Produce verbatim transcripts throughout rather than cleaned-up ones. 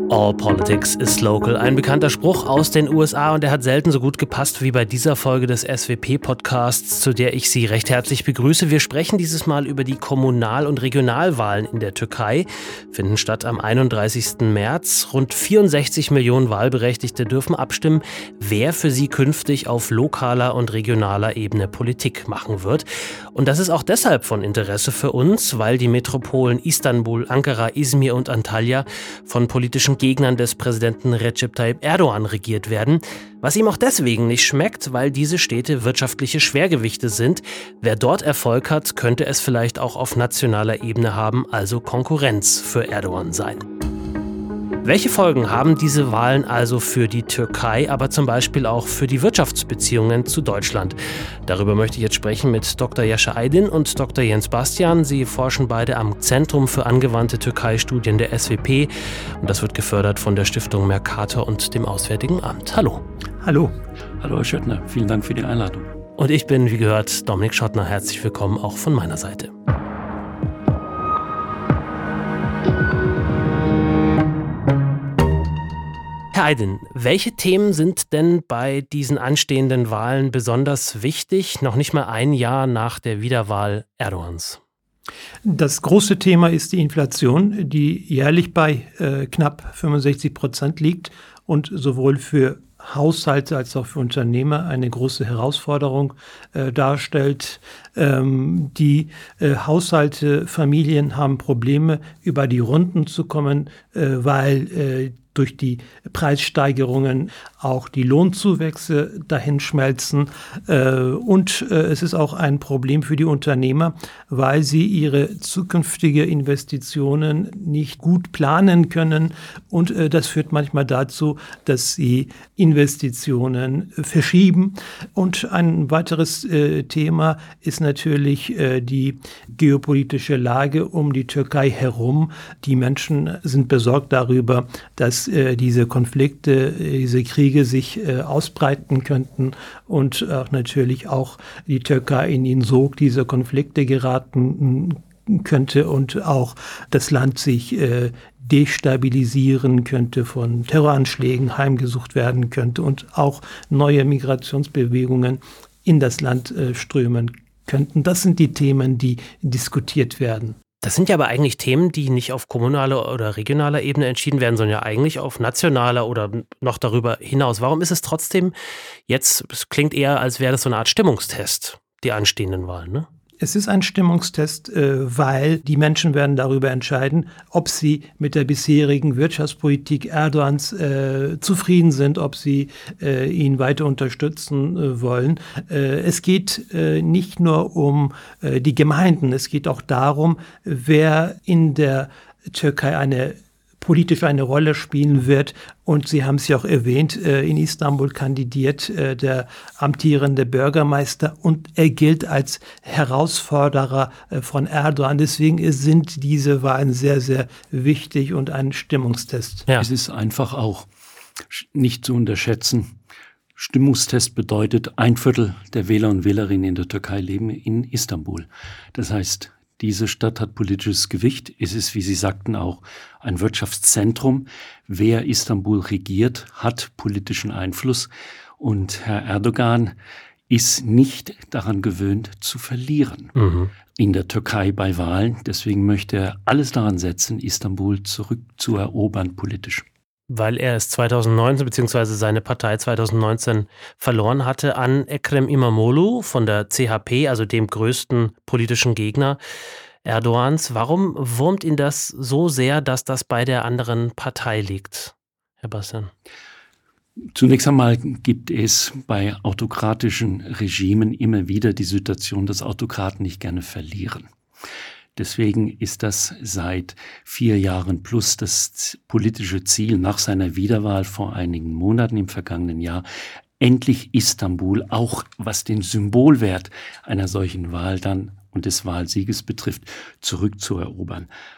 All politics is local. Ein bekannter Spruch aus den U S A und der hat selten so gut gepasst wie bei dieser Folge des S W P-Podcasts, zu der ich Sie recht herzlich begrüße. Wir sprechen dieses Mal über die Kommunal- und Regionalwahlen in der Türkei. Finden statt am einunddreißigsten März. Rund vierundsechzig Millionen Wahlberechtigte dürfen abstimmen, wer für sie künftig auf lokaler und regionaler Ebene Politik machen wird. Und das ist auch deshalb von Interesse für uns, weil die Metropolen Istanbul, Ankara, Izmir und Antalya von politischen Gegnern des Präsidenten Recep Tayyip Erdogan regiert werden, was ihm auch deswegen nicht schmeckt, weil diese Städte wirtschaftliche Schwergewichte sind. Wer dort Erfolg hat, könnte es vielleicht auch auf nationaler Ebene haben, also Konkurrenz für Erdogan sein. Welche Folgen haben diese Wahlen also für die Türkei, aber zum Beispiel auch für die Wirtschaftsbeziehungen zu Deutschland? Darüber möchte ich jetzt sprechen mit Doktor Yaşar Aydin und Doktor Jens Bastian. Sie forschen beide am Zentrum für angewandte Türkei-Studien der S W P und das wird gefördert von der Stiftung Mercator und dem Auswärtigen Amt. Hallo. Hallo. Hallo Herr Schöttner, vielen Dank für die Einladung. Und ich bin, wie gehört, Dominik Schottner. Herzlich willkommen auch von meiner Seite. Herr Aydin, welche Themen sind denn bei diesen anstehenden Wahlen besonders wichtig, noch nicht mal ein Jahr nach der Wiederwahl Erdogans? Das große Thema ist die Inflation, die jährlich bei äh, knapp fünfundsechzig Prozent liegt und sowohl für Haushalte als auch für Unternehmer eine große Herausforderung äh, darstellt. Ähm, die äh, Haushalte, Familien haben Probleme, über die Runden zu kommen, äh, weil äh, durch die Preissteigerungen auch die Lohnzuwächse dahinschmelzen. Und es ist auch ein Problem für die Unternehmer, weil sie ihre zukünftige Investitionen nicht gut planen können. Und das führt manchmal dazu, dass sie Investitionen verschieben. Und ein weiteres Thema ist natürlich die geopolitische Lage um die Türkei herum. Die Menschen sind besorgt darüber, dass diese Konflikte, diese Kriege sich äh, ausbreiten könnten und äh, natürlich auch die Türkei in den Sog dieser Konflikte geraten könnte und auch das Land sich äh, destabilisieren könnte, von Terroranschlägen heimgesucht werden könnte und auch neue Migrationsbewegungen in das Land äh, strömen könnten. Das sind die Themen, die diskutiert werden. Das sind ja aber eigentlich Themen, die nicht auf kommunaler oder regionaler Ebene entschieden werden, sondern ja eigentlich auf nationaler oder noch darüber hinaus. Warum ist es trotzdem jetzt, es klingt eher, als wäre das so eine Art Stimmungstest, die anstehenden Wahlen, ne? Es ist ein Stimmungstest, weil die Menschen werden darüber entscheiden, ob sie mit der bisherigen Wirtschaftspolitik Erdogans äh, zufrieden sind, ob sie äh, ihn weiter unterstützen äh, wollen. Äh, es geht äh, nicht nur um äh, die Gemeinden, es geht auch darum, wer in der Türkei eine politisch eine Rolle spielen wird. Und Sie haben es ja auch erwähnt, in Istanbul kandidiert der amtierende Bürgermeister und er gilt als Herausforderer von Erdogan. Deswegen sind diese Wahlen sehr, sehr wichtig und ein Stimmungstest. Ja. Es ist einfach auch nicht zu unterschätzen. Stimmungstest bedeutet, ein Viertel der Wähler und Wählerinnen in der Türkei leben in Istanbul. Das heißt, diese Stadt hat politisches Gewicht. Es ist, wie Sie sagten, auch ein Wirtschaftszentrum. Wer Istanbul regiert, hat politischen Einfluss. Und Herr Erdogan ist nicht daran gewöhnt, zu verlieren mhm. in der Türkei bei Wahlen. Deswegen möchte er alles daran setzen, Istanbul zurückzuerobern politisch. Weil er es zweitausendneunzehn bzw. seine Partei zweitausendneunzehn verloren hatte an Ekrem İmamoğlu von der C H P, also dem größten politischen Gegner Erdogans. Warum wurmt ihn das so sehr, dass das bei der anderen Partei liegt, Herr Bastian? Zunächst einmal gibt es bei autokratischen Regimen immer wieder die Situation, dass Autokraten nicht gerne verlieren. Deswegen ist das seit vier Jahren plus das politische Ziel nach seiner Wiederwahl vor einigen Monaten im vergangenen Jahr, endlich Istanbul, auch was den Symbolwert einer solchen Wahl dann und des Wahlsieges betrifft, zurückzuerobern.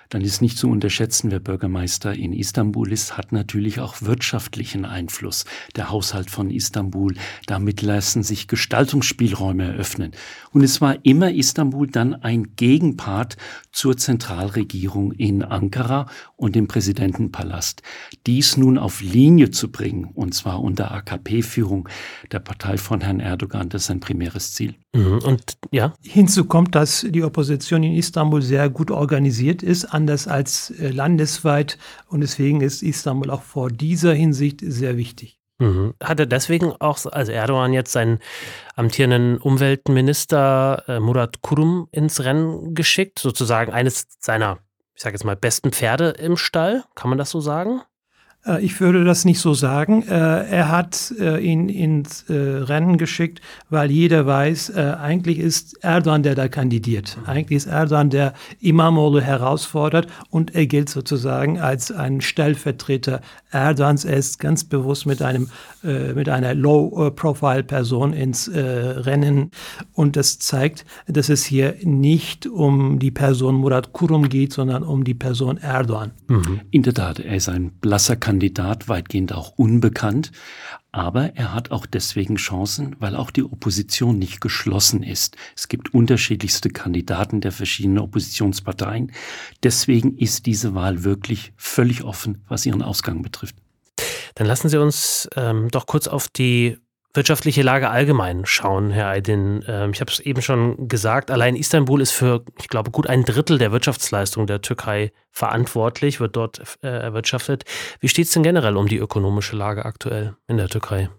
dann ist nicht zu unterschätzen, wer Bürgermeister in Istanbul ist, hat natürlich auch wirtschaftlichen Einfluss. Der Haushalt von Istanbul, damit lassen sich Gestaltungsspielräume eröffnen. Und es war immer Istanbul dann ein Gegenpart zur Zentralregierung in Ankara und dem Präsidentenpalast. Dies nun auf Linie zu bringen, und zwar unter A K P-Führung der Partei von Herrn Erdogan, das ist sein primäres Ziel. Mhm. Und ja? Hinzu kommt, dass die Opposition in Istanbul sehr gut organisiert ist, anders als äh, landesweit. Und deswegen ist Istanbul auch vor dieser Hinsicht sehr wichtig. Mhm. Hat er deswegen auch, also Erdogan jetzt seinen amtierenden Umweltminister äh, Murat Kurum ins Rennen geschickt, sozusagen eines seiner, ich sage jetzt mal, besten Pferde im Stall? Kann man das so sagen? Ich würde das nicht so sagen. Er hat ihn ins Rennen geschickt, weil jeder weiß, eigentlich ist Erdogan, der da kandidiert. Eigentlich ist Erdogan, der İmamoğlu herausfordert, und er gilt sozusagen als ein Stellvertreter Erdogans. Er ist ganz bewusst mit einem mit einer Low-Profile-Person ins Rennen, und das zeigt, dass es hier nicht um die Person Murat Kurum geht, sondern um die Person Erdogan. Mhm. In der Tat, er ist ein blasser Kandidat, weitgehend auch unbekannt. Aber er hat auch deswegen Chancen, weil auch die Opposition nicht geschlossen ist. Es gibt unterschiedlichste Kandidaten der verschiedenen Oppositionsparteien. Deswegen ist diese Wahl wirklich völlig offen, was ihren Ausgang betrifft. Dann lassen Sie uns ähm, doch kurz auf die wirtschaftliche Lage allgemein schauen, Herr Aydin. Ähm, ich habe es eben schon gesagt, allein Istanbul ist für, ich glaube, gut ein Drittel der Wirtschaftsleistung der Türkei verantwortlich, wird dort äh, erwirtschaftet. Wie steht es denn generell um die ökonomische Lage aktuell in der Türkei?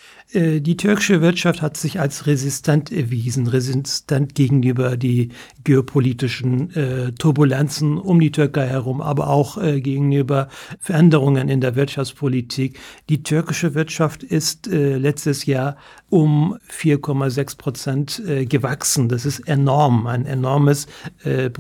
Die türkische Wirtschaft hat sich als resistent erwiesen, resistent gegenüber die geopolitischen äh, Turbulenzen um die Türkei herum, aber auch äh, gegenüber Veränderungen in der Wirtschaftspolitik. Die türkische Wirtschaft ist äh, letztes Jahr um vier Komma sechs Prozent äh, gewachsen. Das ist enorm, ein enormes äh,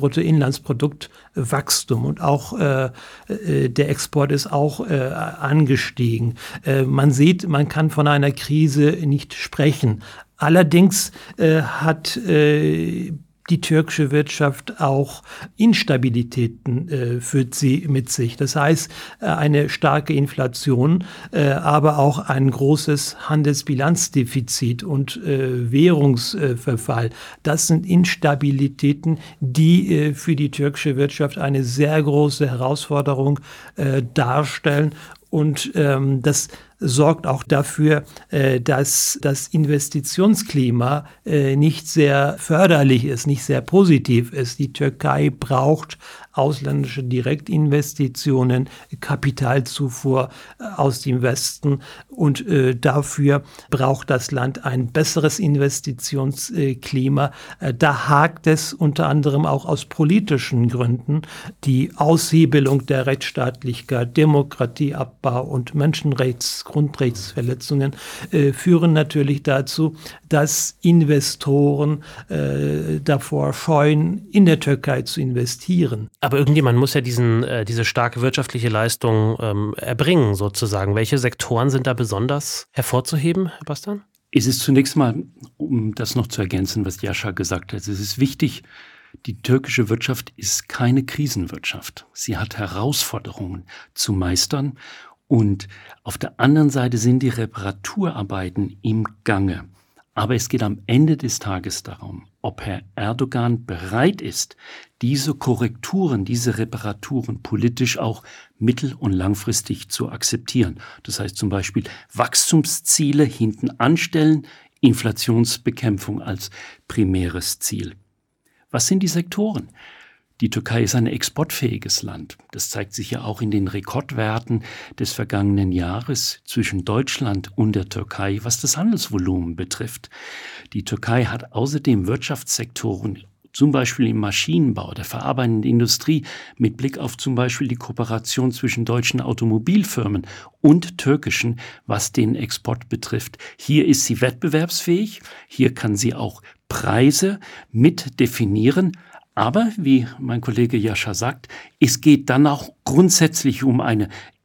Bruttoinlandsproduktwachstum, und auch äh, äh, der Export ist auch äh, angestiegen. Äh, man sieht, man kann von einer Krise nicht sprechen. Allerdings äh, hat äh, die türkische Wirtschaft auch Instabilitäten äh, führt sie mit sich. Das heißt, äh, eine starke Inflation, äh, aber auch ein großes Handelsbilanzdefizit und äh, Währungsverfall. Das sind Instabilitäten, die äh, für die türkische Wirtschaft eine sehr große Herausforderung äh, darstellen. Und ähm, das sorgt auch dafür, äh, dass das Investitionsklima äh, nicht sehr förderlich ist, nicht sehr positiv ist. Die Türkei braucht ausländische Direktinvestitionen, Kapitalzufuhr äh, aus dem Westen, und äh, dafür braucht das Land ein besseres Investitionsklima. Äh, da hakt es unter anderem auch aus politischen Gründen. Die Aushebelung der Rechtsstaatlichkeit, Demokratieabbau und Menschenrechts Grundrechtsverletzungen äh, führen natürlich dazu, dass Investoren äh, davor scheuen, in der Türkei zu investieren. Aber irgendjemand muss ja diesen, äh, diese starke wirtschaftliche Leistung ähm, erbringen, sozusagen. Welche Sektoren sind da besonders hervorzuheben, Herr Bastan? Es ist zunächst mal, um das noch zu ergänzen, was Jascha gesagt hat, es ist wichtig, die türkische Wirtschaft ist keine Krisenwirtschaft. Sie hat Herausforderungen zu meistern. Und auf der anderen Seite sind die Reparaturarbeiten im Gange. Aber es geht am Ende des Tages darum, ob Herr Erdogan bereit ist, diese Korrekturen, diese Reparaturen politisch auch mittel- und langfristig zu akzeptieren. Das heißt zum Beispiel Wachstumsziele hinten anstellen, Inflationsbekämpfung als primäres Ziel. Was sind die Sektoren? Die Türkei ist ein exportfähiges Land. Das zeigt sich ja auch in den Rekordwerten des vergangenen Jahres zwischen Deutschland und der Türkei, was das Handelsvolumen betrifft. Die Türkei hat außerdem Wirtschaftssektoren, zum Beispiel im Maschinenbau, der verarbeitenden Industrie, mit Blick auf zum Beispiel die Kooperation zwischen deutschen Automobilfirmen und türkischen, was den Export betrifft. Hier ist sie wettbewerbsfähig, hier kann sie auch Preise mit definieren. Aber, wie mein Kollege Jascha sagt, es geht dann auch grundsätzlich um eine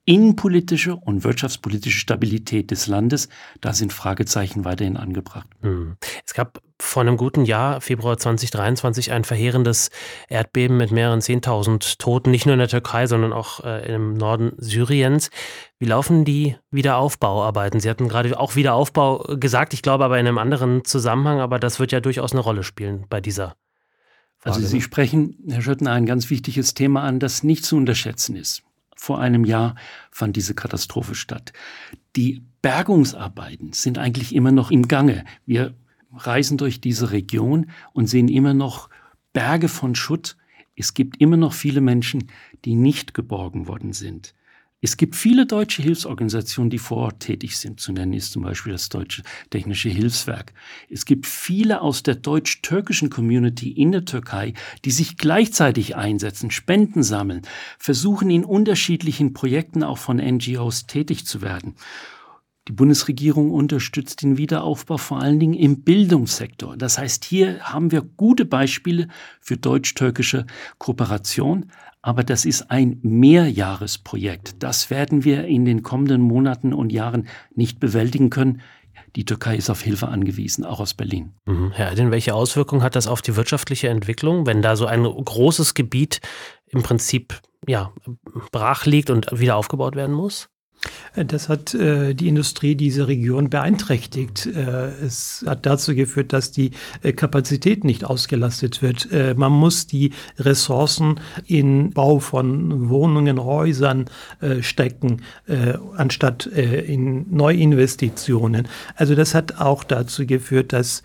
innenpolitische und wirtschaftspolitische Stabilität des Landes, da sind Fragezeichen weiterhin angebracht. Hm. Es gab vor einem guten Jahr, Februar zwanzig dreiundzwanzig, ein verheerendes Erdbeben mit mehreren Zehntausend Toten, nicht nur in der Türkei, sondern auch äh, im Norden Syriens. Wie laufen die Wiederaufbauarbeiten? Sie hatten gerade auch Wiederaufbau gesagt, ich glaube aber in einem anderen Zusammenhang, aber das wird ja durchaus eine Rolle spielen bei dieser Frage. Also Sie sprechen, Herr Schöttner, ein ganz wichtiges Thema an, das nicht zu unterschätzen ist. Vor einem Jahr fand diese Katastrophe statt. Die Bergungsarbeiten sind eigentlich immer noch im Gange. Wir reisen durch diese Region und sehen immer noch Berge von Schutt. Es gibt immer noch viele Menschen, die nicht geborgen worden sind. Es gibt viele deutsche Hilfsorganisationen, die vor Ort tätig sind. Zu nennen ist zum Beispiel das Deutsche Technische Hilfswerk. Es gibt viele aus der deutsch-türkischen Community in der Türkei, die sich gleichzeitig einsetzen, Spenden sammeln, versuchen in unterschiedlichen Projekten auch von N G Os tätig zu werden. Die Bundesregierung unterstützt den Wiederaufbau vor allen Dingen im Bildungssektor. Das heißt, hier haben wir gute Beispiele für deutsch-türkische Kooperation. Aber das ist ein Mehrjahresprojekt. Das werden wir in den kommenden Monaten und Jahren nicht bewältigen können. Die Türkei ist auf Hilfe angewiesen, auch aus Berlin. Mhm. Herr Aydin, welche Auswirkungen hat das auf die wirtschaftliche Entwicklung, wenn da so ein großes Gebiet im Prinzip ja, brach liegt und wieder aufgebaut werden muss? Das hat äh, die Industrie dieser Region beeinträchtigt. Äh, es hat dazu geführt, dass die äh, Kapazität nicht ausgelastet wird. Äh, man muss die Ressourcen in Bau von Wohnungen, Häusern äh, stecken, äh, anstatt äh, in Neuinvestitionen. Also das hat auch dazu geführt, dass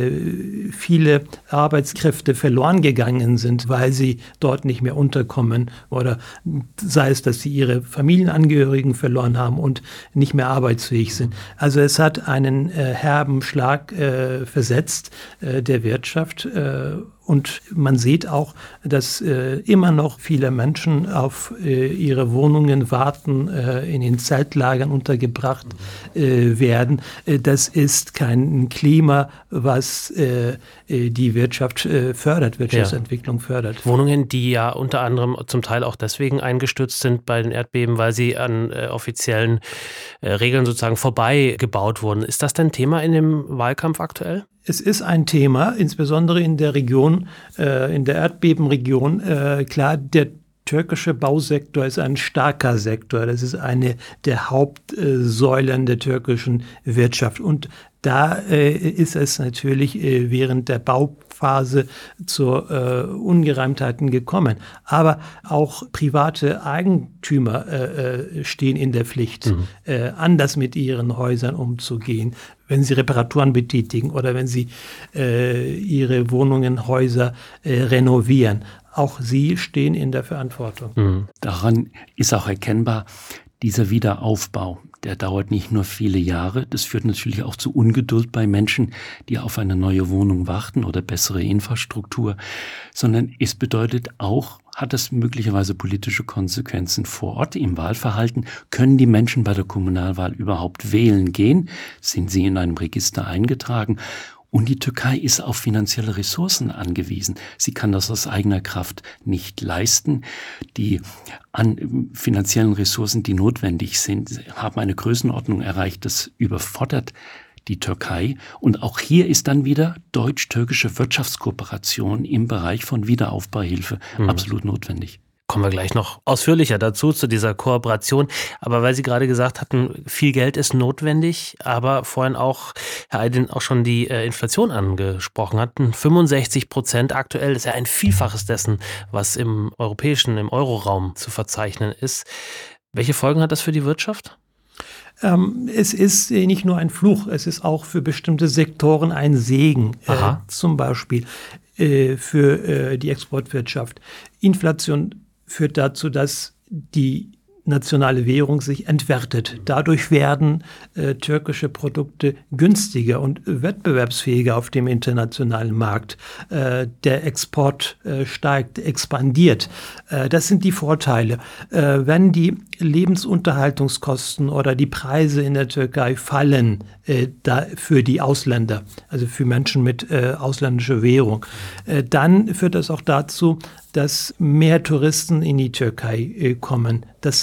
äh, viele Arbeitskräfte verloren gegangen sind, weil sie dort nicht mehr unterkommen oder sei es, dass sie ihre Familienangehörigen verloren haben und nicht mehr arbeitsfähig sind. Also es hat einen äh, herben Schlag äh, versetzt äh, der Wirtschaft. Äh, Und man sieht auch, dass äh, immer noch viele Menschen auf äh, ihre Wohnungen warten, äh, in den Zeltlagern untergebracht äh, werden. Äh, das ist kein Klima, was äh, die Wirtschaft äh, fördert, Wirtschaftsentwicklung ja. fördert. Wohnungen, die ja unter anderem zum Teil auch deswegen eingestürzt sind bei den Erdbeben, weil sie an äh, offiziellen äh, Regeln sozusagen vorbei gebaut wurden. Ist das denn Thema in dem Wahlkampf aktuell? Es ist ein Thema, insbesondere in der Region, äh, in der Erdbebenregion. Äh, klar, der türkische Bausektor ist ein starker Sektor. Das ist eine der Hauptsäulen der türkischen Wirtschaft. Und da äh, ist es natürlich äh, während der Bauphase zu äh, Ungereimtheiten gekommen. Aber auch private Eigentümer äh, stehen in der Pflicht, mhm. äh, anders mit ihren Häusern umzugehen, wenn sie Reparaturen betätigen oder wenn sie äh, ihre Wohnungen, Häuser äh, renovieren. Auch sie stehen in der Verantwortung. Mhm. Daran ist auch erkennbar, dieser Wiederaufbau, der dauert nicht nur viele Jahre. Das führt natürlich auch zu Ungeduld bei Menschen, die auf eine neue Wohnung warten oder bessere Infrastruktur, sondern es bedeutet auch, hat es möglicherweise politische Konsequenzen vor Ort im Wahlverhalten? Können die Menschen bei der Kommunalwahl überhaupt wählen gehen? Sind sie in einem Register eingetragen? Und die Türkei ist auf finanzielle Ressourcen angewiesen. Sie kann das aus eigener Kraft nicht leisten. Die an finanziellen Ressourcen, die notwendig sind, haben eine Größenordnung erreicht, das überfordert die Türkei. Und auch hier ist dann wieder deutsch-türkische Wirtschaftskooperation im Bereich von Wiederaufbauhilfe mhm. absolut notwendig. Kommen wir gleich noch ausführlicher dazu, zu dieser Kooperation. Aber weil Sie gerade gesagt hatten, viel Geld ist notwendig, aber vorhin auch Herr Aydin auch schon die äh, Inflation angesprochen hatten. fünfundsechzig Prozent aktuell, das ist ja ein Vielfaches dessen, was im europäischen, im Euroraum zu verzeichnen ist. Welche Folgen hat das für die Wirtschaft? Ähm, es ist nicht nur ein Fluch, es ist auch für bestimmte Sektoren ein Segen. Äh, zum Beispiel äh, für äh, die Exportwirtschaft. Inflation führt dazu, dass die nationale Währung sich entwertet. Dadurch werden äh, türkische Produkte günstiger und wettbewerbsfähiger auf dem internationalen Markt. Äh, der Export äh, steigt, expandiert. Äh, das sind die Vorteile. Äh, wenn die Lebensunterhaltungskosten oder die Preise in der Türkei fallen äh, da für die Ausländer, also für Menschen mit äh, ausländischer Währung, äh, dann führt das auch dazu, dass mehr Touristen in die Türkei äh, kommen. Das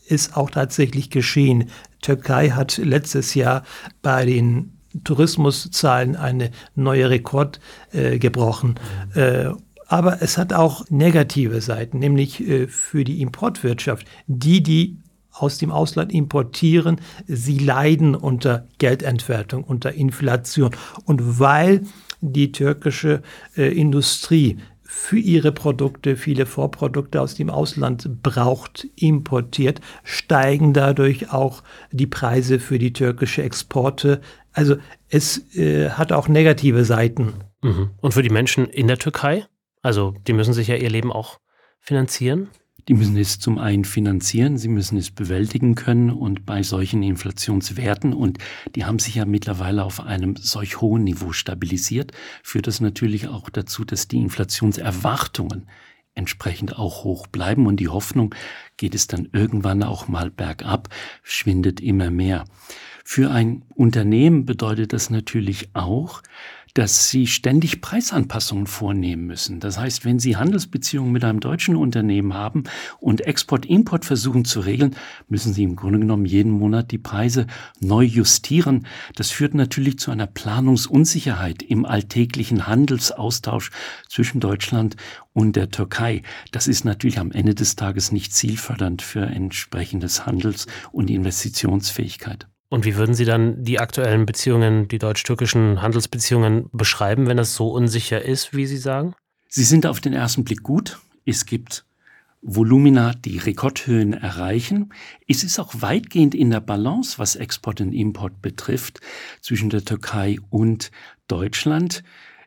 ist auch tatsächlich geschehen. Türkei hat letztes Jahr bei den Tourismuszahlen eine neue Rekord äh, gebrochen. Äh, aber es hat auch negative Seiten, nämlich äh, für die Importwirtschaft. Die, die aus dem Ausland importieren, sie leiden unter Geldentwertung, unter Inflation. Und weil die türkische äh, Industrie für ihre Produkte viele Vorprodukte aus dem Ausland braucht, importiert, steigen dadurch auch die Preise für die türkische Exporte. Also es äh, hat auch negative Seiten. Mhm. Und für die Menschen in der Türkei? Also die müssen sich ja ihr Leben auch finanzieren? Die müssen es zum einen finanzieren, sie müssen es bewältigen können und bei solchen Inflationswerten, und die haben sich ja mittlerweile auf einem solch hohen Niveau stabilisiert, führt das natürlich auch dazu, dass die Inflationserwartungen entsprechend auch hoch bleiben und die Hoffnung, geht es dann irgendwann auch mal bergab, schwindet immer mehr. Für ein Unternehmen bedeutet das natürlich auch, dass sie ständig Preisanpassungen vornehmen müssen. Das heißt, wenn sie Handelsbeziehungen mit einem deutschen Unternehmen haben und Export-Import versuchen zu regeln, müssen sie im Grunde genommen jeden Monat die Preise neu justieren. Das führt natürlich zu einer Planungsunsicherheit im alltäglichen Handelsaustausch zwischen Deutschland und der Türkei. Das ist natürlich am Ende des Tages nicht zielfördernd für entsprechendes Handels- und Investitionsfähigkeit. Und wie würden Sie dann die aktuellen Beziehungen, die deutsch-türkischen Handelsbeziehungen beschreiben, wenn das so unsicher ist, wie Sie sagen? Sie sind auf den ersten Blick gut. Es gibt Volumina, die Rekordhöhen erreichen. Es ist auch weitgehend in der Balance, was Export und Import betrifft, zwischen der Türkei und Deutschland.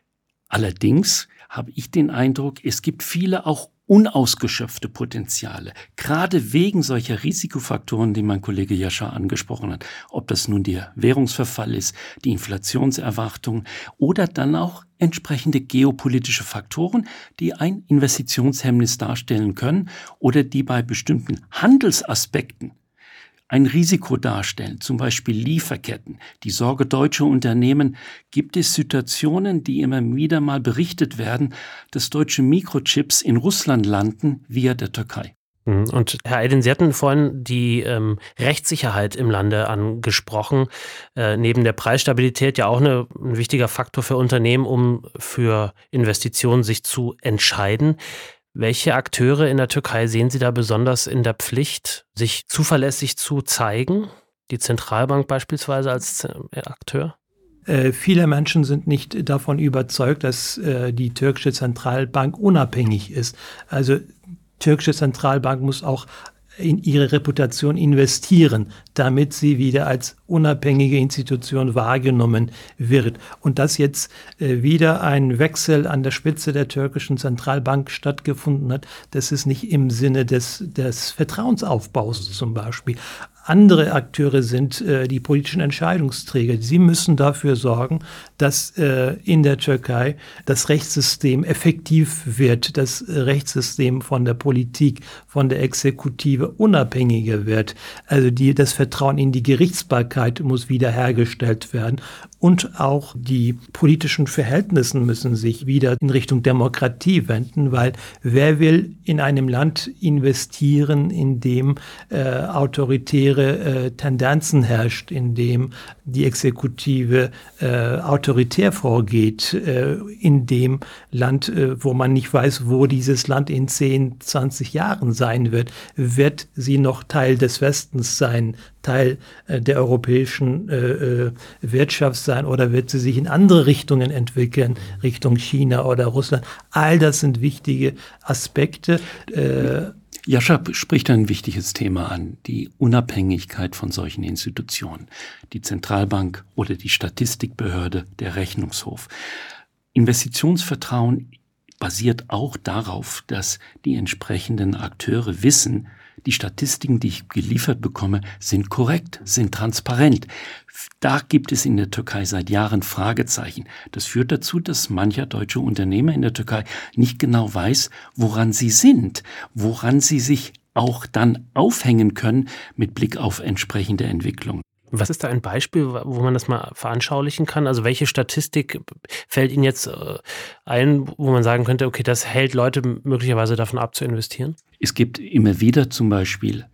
Allerdings habe ich den Eindruck, es gibt viele auch unausgeschöpfte Potenziale, gerade wegen solcher Risikofaktoren, die mein Kollege Jascha angesprochen hat. Ob das nun der Währungsverfall ist, die Inflationserwartung oder dann auch entsprechende geopolitische Faktoren, die ein Investitionshemmnis darstellen können oder die bei bestimmten Handelsaspekten ein Risiko darstellen, zum Beispiel Lieferketten, die Sorge deutscher Unternehmen, gibt es Situationen, die immer wieder mal berichtet werden, dass deutsche Mikrochips in Russland landen via der Türkei. Und Herr Aydin, Sie hatten vorhin die ähm, Rechtssicherheit im Lande angesprochen. Äh, neben der Preisstabilität ja auch eine, ein wichtiger Faktor für Unternehmen, um für Investitionen sich zu entscheiden. Welche Akteure in der Türkei sehen Sie da besonders in der Pflicht, sich zuverlässig zu zeigen? Die Zentralbank beispielsweise als Akteur? Äh, viele Menschen sind nicht davon überzeugt, dass äh, die türkische Zentralbank unabhängig ist. Also türkische Zentralbank muss auch in ihre Reputation investieren, damit sie wieder als unabhängige Institution wahrgenommen wird. Und dass jetzt äh, wieder ein Wechsel an der Spitze der türkischen Zentralbank stattgefunden hat, das ist nicht im Sinne des, des Vertrauensaufbaus zum Beispiel. Andere Akteure sind äh, die politischen Entscheidungsträger. Sie müssen dafür sorgen, dass äh, in der Türkei das Rechtssystem effektiv wird, das Rechtssystem von der Politik, von der Exekutive unabhängiger wird. Also die, das Vertrauen in die Gerichtsbarkeit muss wiederhergestellt werden. Und auch die politischen Verhältnisse müssen sich wieder in Richtung Demokratie wenden, weil wer will in einem Land investieren, in dem äh, autoritäre äh, Tendenzen herrscht, in dem die Exekutive äh, autoritär vorgeht, äh, in dem Land, äh, wo man nicht weiß, wo dieses Land in zehn, zwanzig Jahren sein wird, wird sie noch Teil des Westens sein, Teil äh, der europäischen äh, Wirtschaft sein, oder wird sie sich in andere Richtungen entwickeln, Richtung China oder Russland? All das sind wichtige Aspekte. Äh, Jascha spricht ein wichtiges Thema an, die Unabhängigkeit von solchen Institutionen, die Zentralbank oder die Statistikbehörde, der Rechnungshof. Investitionsvertrauen basiert auch darauf, dass die entsprechenden Akteure wissen, die Statistiken, die ich geliefert bekomme, sind korrekt, sind transparent. Da gibt es in der Türkei seit Jahren Fragezeichen. Das führt dazu, dass mancher deutsche Unternehmer in der Türkei nicht genau weiß, woran sie sind, woran sie sich auch dann aufhängen können mit Blick auf entsprechende Entwicklung. Was ist da ein Beispiel, wo man das mal veranschaulichen kann? Also welche Statistik fällt Ihnen jetzt ein, wo man sagen könnte, okay, das hält Leute möglicherweise davon ab zu investieren? Es gibt immer wieder zum Beispiel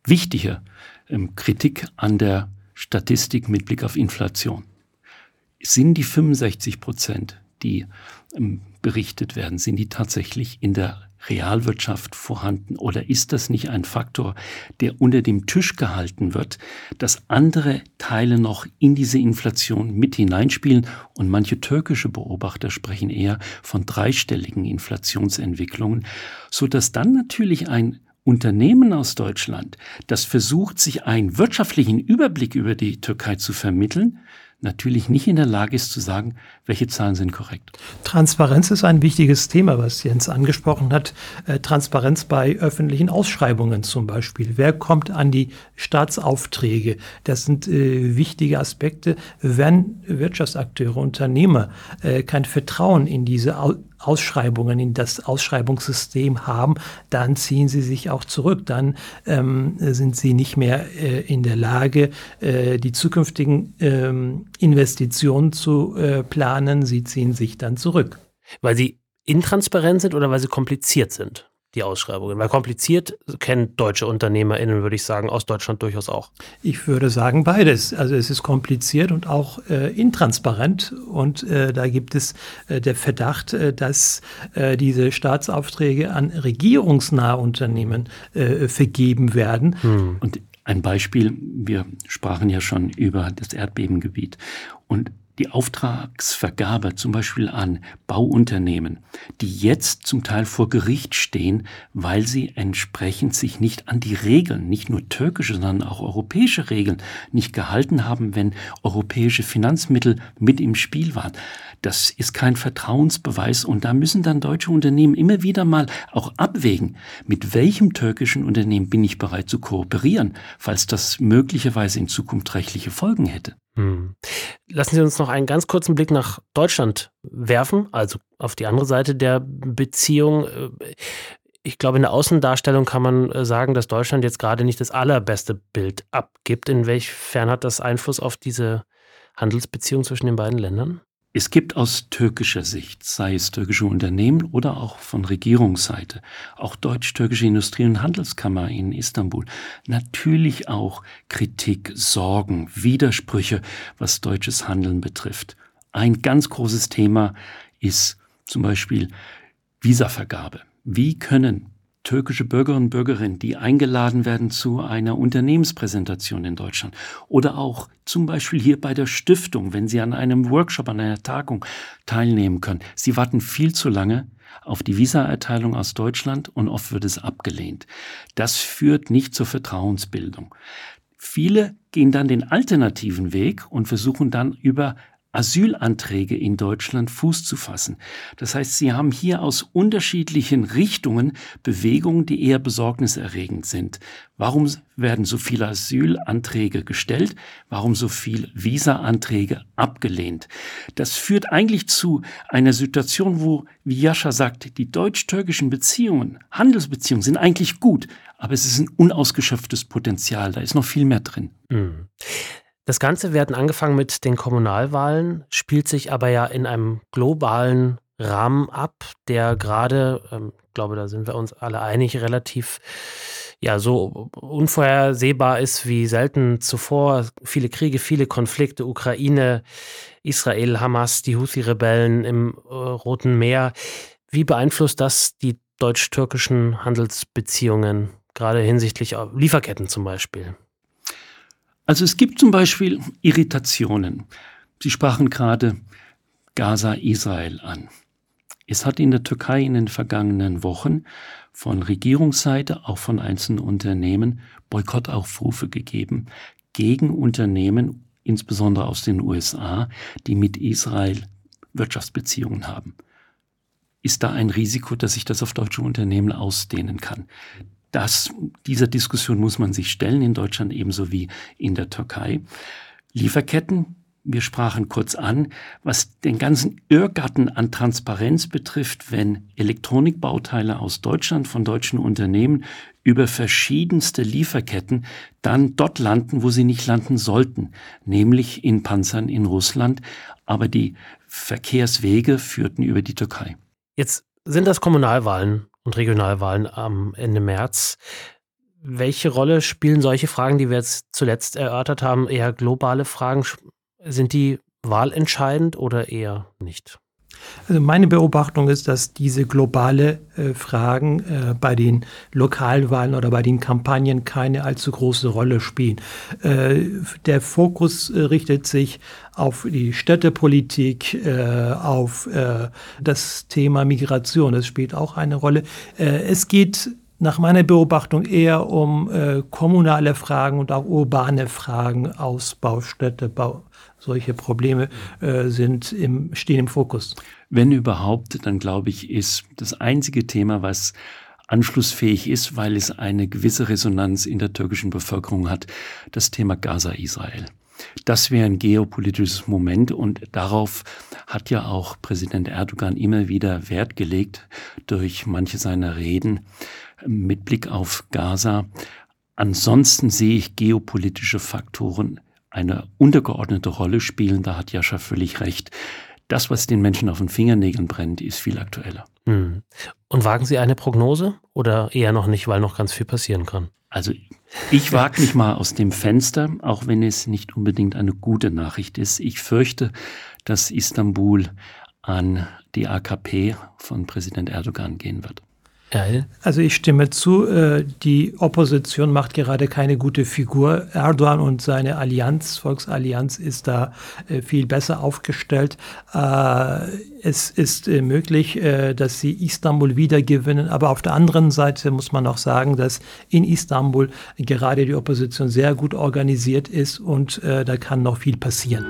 wichtige ähm, Kritik an der Statistik mit Blick auf Inflation. Sind die fünfundsechzig Prozent, die ähm, berichtet werden, sind die tatsächlich in der Realwirtschaft vorhanden? Oder ist das nicht ein Faktor, der unter dem Tisch gehalten wird, dass andere Teile noch in diese Inflation mit hineinspielen? Und manche türkische Beobachter sprechen eher von dreistelligen Inflationsentwicklungen, sodass dann natürlich ein Unternehmen aus Deutschland, das versucht, sich einen wirtschaftlichen Überblick über die Türkei zu vermitteln, natürlich nicht in der Lage ist zu sagen, welche Zahlen sind korrekt. Transparenz ist ein wichtiges Thema, was Jens angesprochen hat. Äh, Transparenz bei öffentlichen Ausschreibungen zum Beispiel. Wer kommt an die Staatsaufträge? Das sind äh, wichtige Aspekte. Wenn Wirtschaftsakteure, Unternehmer äh, kein Vertrauen in diese Au- Ausschreibungen, in das Ausschreibungssystem haben, dann ziehen sie sich auch zurück. Dann ähm, sind sie nicht mehr äh, in der Lage, äh, die zukünftigen ähm, Investitionen zu äh, planen. Sie ziehen sich dann zurück. Weil sie intransparent sind oder weil sie kompliziert sind, die Ausschreibungen? Weil kompliziert kennen deutsche UnternehmerInnen, würde ich sagen, aus Deutschland durchaus auch. Ich würde sagen beides. Also es ist kompliziert und auch äh, intransparent. Und äh, da gibt es äh, der Verdacht, äh, dass äh, diese Staatsaufträge an regierungsnahe Unternehmen äh, vergeben werden. Hm. Und ein Beispiel, wir sprachen ja schon über das Erdbebengebiet und die Auftragsvergabe zum Beispiel an Bauunternehmen, die jetzt zum Teil vor Gericht stehen, weil sie entsprechend sich nicht an die Regeln, nicht nur türkische, sondern auch europäische Regeln nicht gehalten haben, wenn europäische Finanzmittel mit im Spiel waren. Das ist kein Vertrauensbeweis und da müssen dann deutsche Unternehmen immer wieder mal auch abwägen, mit welchem türkischen Unternehmen bin ich bereit zu kooperieren, falls das möglicherweise in Zukunft rechtliche Folgen hätte. Hm. Lassen Sie uns noch einen ganz kurzen Blick nach Deutschland werfen, also auf die andere Seite der Beziehung. Ich glaube, in der Außendarstellung kann man sagen, dass Deutschland jetzt gerade nicht das allerbeste Bild abgibt. Inwiefern hat das Einfluss auf diese Handelsbeziehung zwischen den beiden Ländern? Es gibt aus türkischer Sicht, sei es türkische Unternehmen oder auch von Regierungsseite, auch deutsch-türkische Industrie- und Handelskammer in Istanbul, natürlich auch Kritik, Sorgen, Widersprüche, was deutsches Handeln betrifft. Ein ganz großes Thema ist zum Beispiel Visavergabe. Wie können türkische Bürgerinnen und Bürger, die eingeladen werden zu einer Unternehmenspräsentation in Deutschland oder auch zum Beispiel hier bei der Stiftung, wenn sie an einem Workshop, an einer Tagung teilnehmen können. Sie warten viel zu lange auf die Visaerteilung aus Deutschland und oft wird es abgelehnt. Das führt nicht zur Vertrauensbildung. Viele gehen dann den alternativen Weg und versuchen dann über Asylanträge in Deutschland Fuß zu fassen. Das heißt, Sie haben hier aus unterschiedlichen Richtungen Bewegungen, die eher besorgniserregend sind. Warum werden so viele Asylanträge gestellt? Warum so viele Visa-Anträge abgelehnt? Das führt eigentlich zu einer Situation, wo, wie Jascha sagt, die deutsch-türkischen Beziehungen, Handelsbeziehungen sind eigentlich gut, aber es ist ein unausgeschöpftes Potenzial. Da ist noch viel mehr drin. Mhm. Das Ganze, wir hatten angefangen mit den Kommunalwahlen, spielt sich aber ja in einem globalen Rahmen ab, der gerade, ähm, ich glaube, da sind wir uns alle einig, relativ ja so unvorhersehbar ist wie selten zuvor. Viele Kriege, viele Konflikte, Ukraine, Israel, Hamas, die Houthi-Rebellen im äh, Roten Meer. Wie beeinflusst das die deutsch-türkischen Handelsbeziehungen, gerade hinsichtlich Lieferketten zum Beispiel? Also es gibt zum Beispiel Irritationen. Sie sprachen gerade Gaza-Israel an. Es hat in der Türkei in den vergangenen Wochen von Regierungsseite, auch von einzelnen Unternehmen, Boykottaufrufe gegeben gegen Unternehmen, insbesondere aus den U S A, die mit Israel Wirtschaftsbeziehungen haben. Ist da ein Risiko, dass sich das auf deutsche Unternehmen ausdehnen kann? Das, dieser Diskussion muss man sich stellen, in Deutschland ebenso wie in der Türkei. Lieferketten, wir sprachen kurz an, was den ganzen Irrgarten an Transparenz betrifft, wenn Elektronikbauteile aus Deutschland von deutschen Unternehmen über verschiedenste Lieferketten dann dort landen, wo sie nicht landen sollten, nämlich in Panzern in Russland, aber die Verkehrswege führten über die Türkei. Jetzt sind das Kommunalwahlen und Regionalwahlen am Ende März. Welche Rolle spielen solche Fragen, die wir jetzt zuletzt erörtert haben, eher globale Fragen? Sind die wahlentscheidend oder eher nicht? Also meine Beobachtung ist, dass diese globale äh, Fragen äh, bei den Lokalwahlen oder bei den Kampagnen keine allzu große Rolle spielen. Äh, der Fokus äh, richtet sich auf die Städtepolitik, äh, auf äh, das Thema Migration. Das spielt auch eine Rolle. Äh, es geht nach meiner Beobachtung eher um äh, kommunale Fragen und auch urbane Fragen, Ausbau, Städtebau. Solche Probleme äh, sind im, stehen im Fokus. Wenn überhaupt, dann glaube ich, ist das einzige Thema, was anschlussfähig ist, weil es eine gewisse Resonanz in der türkischen Bevölkerung hat, das Thema Gaza-Israel. Das wäre ein geopolitisches Moment und darauf hat ja auch Präsident Erdogan immer wieder Wert gelegt durch manche seiner Reden mit Blick auf Gaza. Ansonsten sehe ich geopolitische Faktoren eine untergeordnete Rolle spielen. Da hat Jascha völlig recht. Das, was den Menschen auf den Fingernägeln brennt, ist viel aktueller. Hm. Und wagen Sie eine Prognose oder eher noch nicht, weil noch ganz viel passieren kann? Also ich wage mich mal aus dem Fenster, auch wenn es nicht unbedingt eine gute Nachricht ist. Ich fürchte, dass Istanbul an die A K P von Präsident Erdogan gehen wird. Also ich stimme zu, die Opposition macht gerade keine gute Figur. Erdogan und seine Allianz, Volksallianz, ist da viel besser aufgestellt. Es ist möglich, dass sie Istanbul wieder gewinnen, aber auf der anderen Seite muss man auch sagen, dass in Istanbul gerade die Opposition sehr gut organisiert ist und da kann noch viel passieren.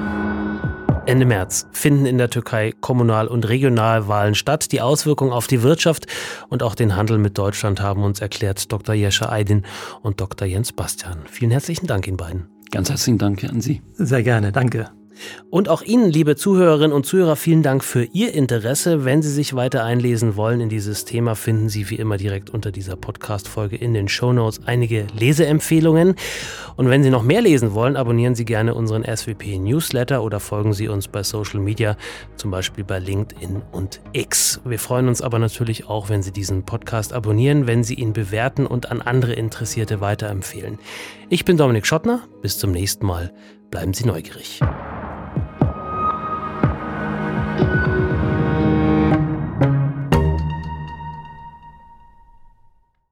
Ende März finden in der Türkei Kommunal- und Regionalwahlen statt. Die Auswirkungen auf die Wirtschaft und auch den Handel mit Deutschland haben uns erklärt Doktor Jascha Aydin und Doktor Jens Bastian. Vielen herzlichen Dank Ihnen beiden. Ganz herzlichen Dank an Sie. Sehr gerne, danke. Und auch Ihnen, liebe Zuhörerinnen und Zuhörer, vielen Dank für Ihr Interesse. Wenn Sie sich weiter einlesen wollen in dieses Thema, finden Sie wie immer direkt unter dieser Podcast-Folge in den Shownotes einige Leseempfehlungen. Und wenn Sie noch mehr lesen wollen, abonnieren Sie gerne unseren S W P-Newsletter oder folgen Sie uns bei Social Media, zum Beispiel bei LinkedIn und X. Wir freuen uns aber natürlich auch, wenn Sie diesen Podcast abonnieren, wenn Sie ihn bewerten und an andere Interessierte weiterempfehlen. Ich bin Dominik Schottner. Bis zum nächsten Mal. Bleiben Sie neugierig.